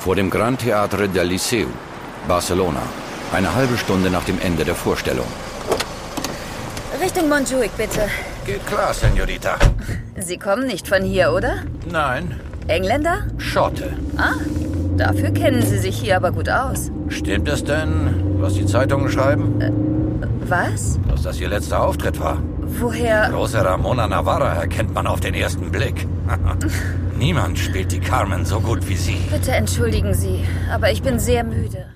Vor dem Gran Teatre del Liceu, Barcelona. Eine halbe Stunde nach dem Ende der Vorstellung. Richtung Montjuic, bitte. Geht klar, Senorita. Sie kommen nicht von hier, oder? Nein. Engländer? Schotte. Ah, dafür kennen Sie sich hier aber gut aus. Stimmt es denn, was die Zeitungen schreiben? Was? Dass das Ihr letzter Auftritt war. Woher? Große Ramona Navarra erkennt man auf den ersten Blick. Niemand spielt die Carmen so gut wie Sie. Bitte entschuldigen Sie, aber ich bin sehr müde.